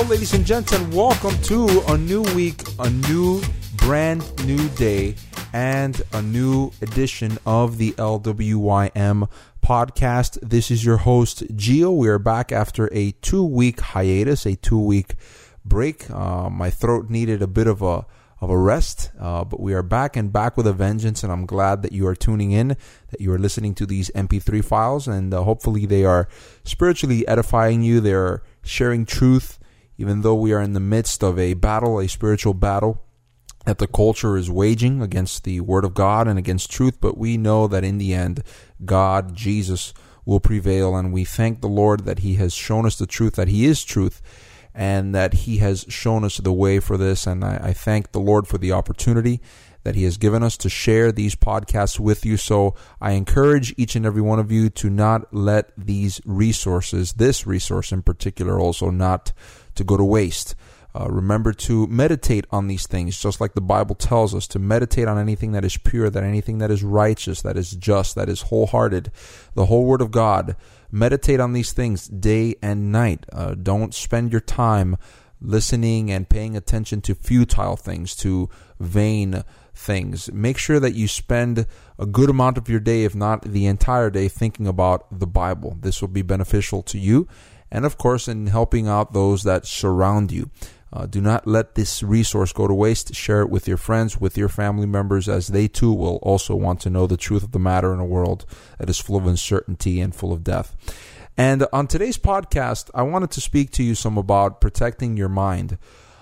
Hello, ladies and gents, and welcome to a new week, a new brand new day, and a new edition of the LWYM podcast. This is your host, Gio. We are back after a 2-week hiatus, a 2-week break. My throat needed a bit of a rest, but we are back and back with a vengeance, and I'm glad that you are tuning in, that you are listening to these MP3 files, and hopefully they are spiritually edifying you. They're sharing truth, even though we are in the midst of a battle, a spiritual battle that the culture is waging against the Word of God and against truth. But we know that in the end, God, Jesus, will prevail, and we thank the Lord that He has shown us the truth, that He is truth, and that He has shown us the way for this. And I thank the Lord for the opportunity that He has given us to share these podcasts with you. So I encourage each and every one of you to not let these resources, this resource in particular also, not to go to waste. Remember to meditate on these things, just like the Bible tells us, to meditate on anything that is pure, that anything that is righteous, that is just, that is wholehearted, the whole Word of God. Meditate on these things day and night. Don't spend your time listening and paying attention to futile things, to vain things. Make sure that you spend a good amount of your day, if not the entire day, thinking about the Bible. This will be beneficial to you, and of course in helping out those that surround you. Do not let this resource go to waste. Share it with your friends, with your family members, as they too will also want to know the truth of the matter in a world that is full of uncertainty and full of death. And on today's podcast, I wanted to speak to you some about protecting your mind.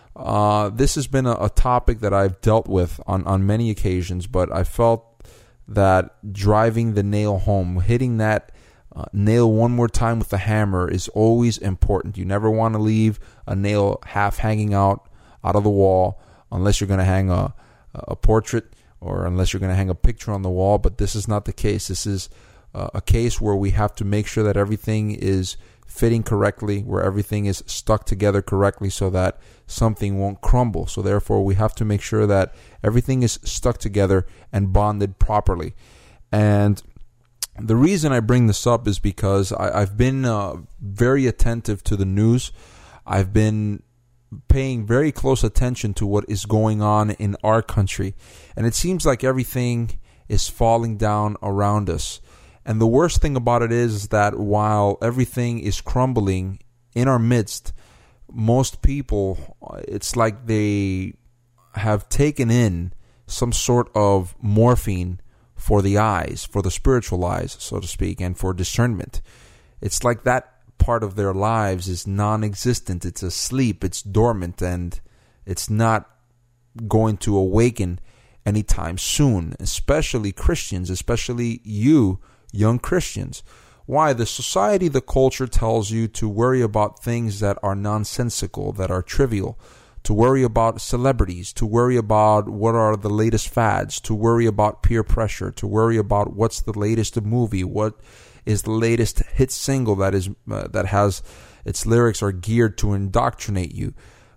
This has been a topic that I've dealt with on many occasions, but I felt that driving the nail home, hitting that nail one more time with the hammer, is always important. You never want to leave a nail half hanging out of the wall, unless you're going to hang a portrait, or unless you're going to hang a picture on the wall. But this is not the case. This is a case where we have to make sure that everything is fitting correctly, where everything is stuck together correctly so that something won't crumble. So therefore, we have to make sure that everything is stuck together and bonded properly. And the reason I bring this up is because I've been very attentive to the news. I've been paying very close attention to what is going on in our country. And it seems like everything is falling down around us. And the worst thing about it is that while everything is crumbling in our midst, most people, it's like they have taken in some sort of morphine for the eyes, for the spiritual eyes, so to speak, and for discernment. It's like that part of their lives is non-existent. It's asleep, it's dormant, and it's not going to awaken anytime soon, especially Christians, especially you, young Christians. Why? The society, the culture tells you to worry about things that are nonsensical, that are trivial, to worry about celebrities, to worry about what are the latest fads, to worry about peer pressure, to worry about what's the latest movie, what is the latest hit single that has its lyrics are geared to indoctrinate you,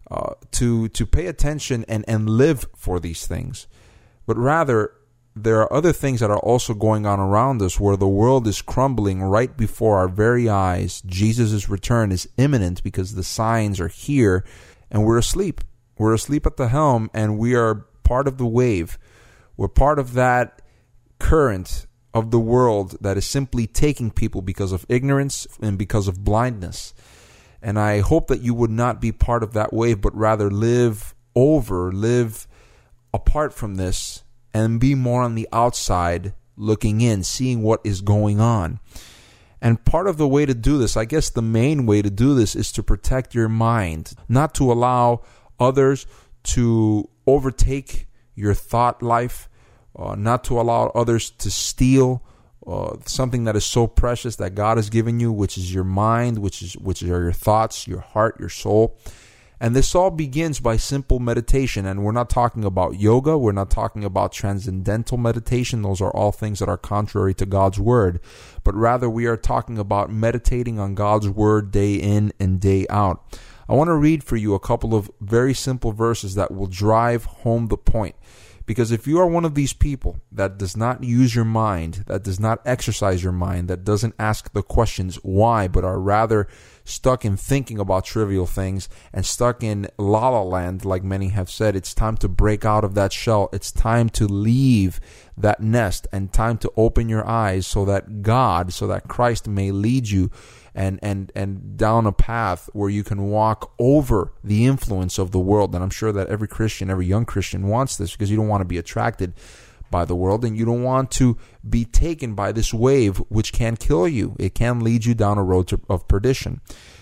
to pay attention and live for these things. But rather, there are other things that are also going on around us, where the world is crumbling right before our very eyes. Jesus' return is imminent because the signs are here, and we're asleep. We're asleep at the helm, and we are part of the wave. We're part of that current of the world that is simply taking people because of ignorance and because of blindness. And I hope that you would not be part of that wave, but rather live apart from this, and be more on the outside, looking in, seeing what is going on. And part of the way to do this, I guess the main way to do this, is to protect your mind, not to allow others to overtake your thought life, not to allow others to steal something that is so precious that God has given you, which is your mind, which are your thoughts, your heart, your soul. And this all begins by simple meditation. And we're not talking about yoga. We're not talking about transcendental meditation. Those are all things that are contrary to God's word. But rather, we are talking about meditating on God's word day in and day out. I want to read for you a couple of very simple verses that will drive home the point. Because if you are one of these people that does not use your mind, that does not exercise your mind, that doesn't ask the questions why, but are rather stuck in thinking about trivial things and stuck in la la land, like many have said, it's time to break out of that shell. It's time to leave that nest and time to open your eyes so that Christ may lead you and down a path where you can walk over the influence of the world. And I'm sure that every Christian, every young Christian wants this, because you don't want to be attracted by the world and you don't want to be taken by this wave which can kill you. It can lead you down a road of perdition.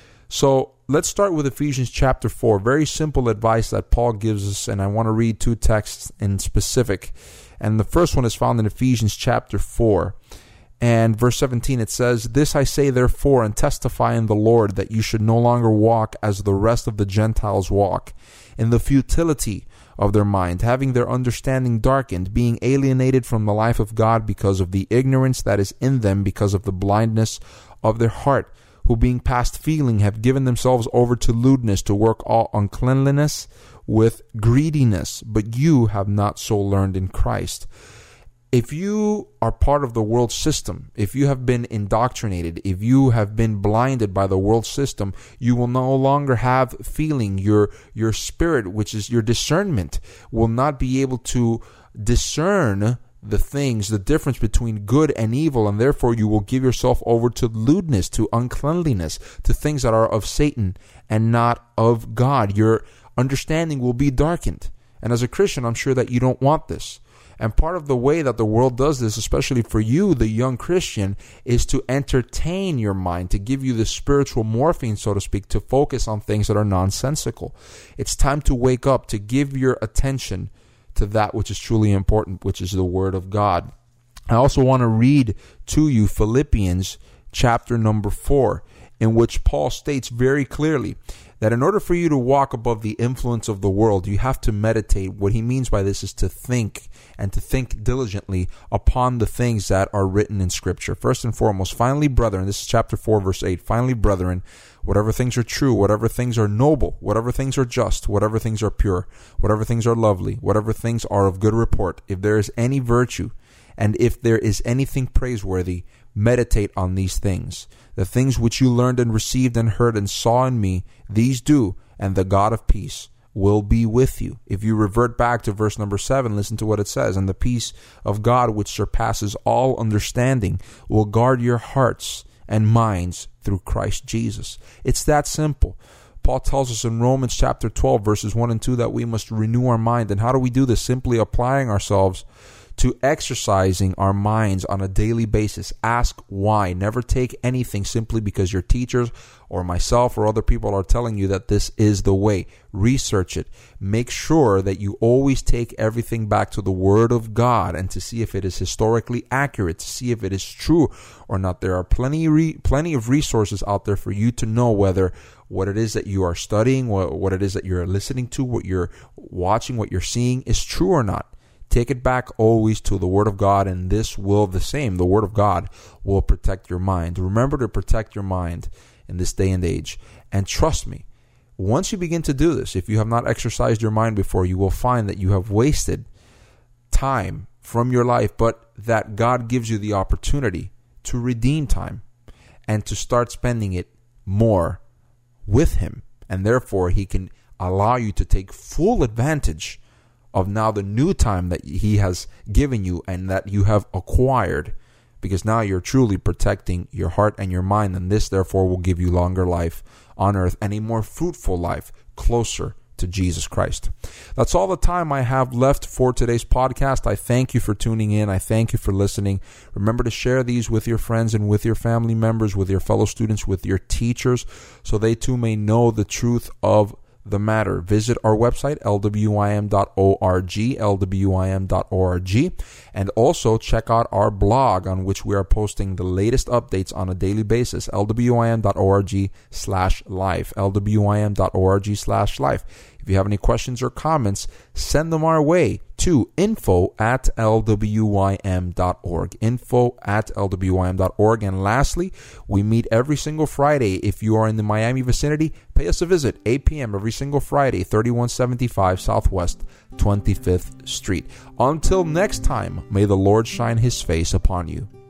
So let's start with Ephesians chapter 4. Very simple advice that Paul gives us, and I want to read two texts in specific. And the first one is found in Ephesians chapter 4. And verse 17, it says, "This I say therefore, and testify in the Lord, that you should no longer walk as the rest of the Gentiles walk, in the futility of their mind, having their understanding darkened, being alienated from the life of God because of the ignorance that is in them, because of the blindness of their heart, who being past feeling have given themselves over to lewdness, to work all uncleanliness with greediness. But you have not so learned in Christ." If you are part of the world system, if you have been indoctrinated, if you have been blinded by the world system, you will no longer have feeling. Your spirit, which is your discernment, will not be able to discern the things, the difference between good and evil, and therefore you will give yourself over to lewdness, to uncleanliness, to things that are of Satan and not of God. Your understanding will be darkened. And as a Christian, I'm sure that you don't want this. And part of the way that the world does this, especially for you, the young Christian, is to entertain your mind, to give you the spiritual morphine, so to speak, to focus on things that are nonsensical. It's time to wake up, to give your attention to that which is truly important, which is the Word of God. I also want to read to you Philippians chapter number 4, in which Paul states very clearly that in order for you to walk above the influence of the world, you have to meditate. What he means by this is to think, and to think diligently upon the things that are written in Scripture. First and foremost, finally, brethren, this is chapter 4, verse 8, finally, brethren, whatever things are true, whatever things are noble, whatever things are just, whatever things are pure, whatever things are lovely, whatever things are of good report, if there is any virtue, and if there is anything praiseworthy, meditate on these things. The things which you learned and received and heard and saw in me, these do, and the God of peace will be with you. If you revert back to verse number 7, listen to what it says. "And the peace of God, which surpasses all understanding, will guard your hearts and minds through Christ Jesus." It's that simple. Paul tells us in Romans chapter 12, verses 1 and 2, that we must renew our mind. And how do we do this? Simply applying ourselves to exercising our minds on a daily basis. Ask why. Never take anything simply because your teachers or myself or other people are telling you that this is the way. Research it. Make sure that you always take everything back to the Word of God and to see if it is historically accurate, to see if it is true or not. There are plenty of resources out there for you to know whether what it is that you are studying, what it is that you're listening to, what you're watching, what you're seeing is true or not. Take it back always to the Word of God, and this will the same. The Word of God will protect your mind. Remember to protect your mind in this day and age. And trust me, once you begin to do this, if you have not exercised your mind before, you will find that you have wasted time from your life, but that God gives you the opportunity to redeem time and to start spending it more with Him. And therefore, He can allow you to take full advantage of now the new time that He has given you and that you have acquired, because now you're truly protecting your heart and your mind, and this therefore will give you longer life on earth and a more fruitful life closer to Jesus Christ. That's all the time I have left for today's podcast. I thank you for tuning in. I thank you for listening. Remember to share these with your friends and with your family members, with your fellow students, with your teachers, so they too may know the truth of the matter. Visit our website, lwim.org, and also check out our blog on which we are posting the latest updates on a daily basis, lwim.org/life, lwim.org/life. If you have any questions or comments, send them our way to info@lwym.org. info@lwym.org. And lastly, we meet every single Friday. If you are in the Miami vicinity, pay us a visit, 8 p.m. every single Friday, 3175 Southwest 25th Street. Until next time, may the Lord shine his face upon you.